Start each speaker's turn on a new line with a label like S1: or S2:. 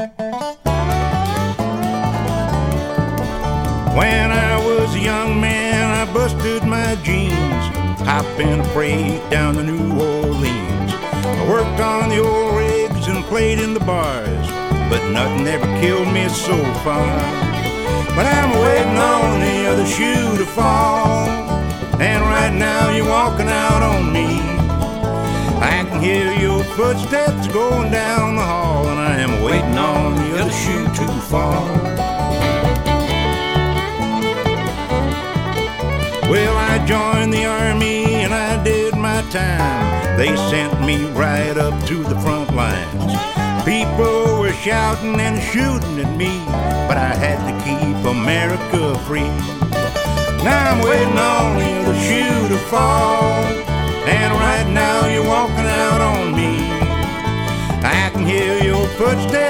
S1: When I was a young man, I busted my jeans, hopping a freight down to New Orleans. I worked on the old rigs and played in the bars, but nothing ever killed me so far. But I'm waiting on the other shoe to fall, and right now you're walking out on me. I can hear your footsteps going down the hall, and I am waiting on the other shoe to fall. Well, I joined the army and I did my time. They sent me right up to the front lines. People were shouting and shooting at me, but I had to keep America free. Now I'm waiting on the other shoe to fall, and right now you're walking out on me. I can hear your footsteps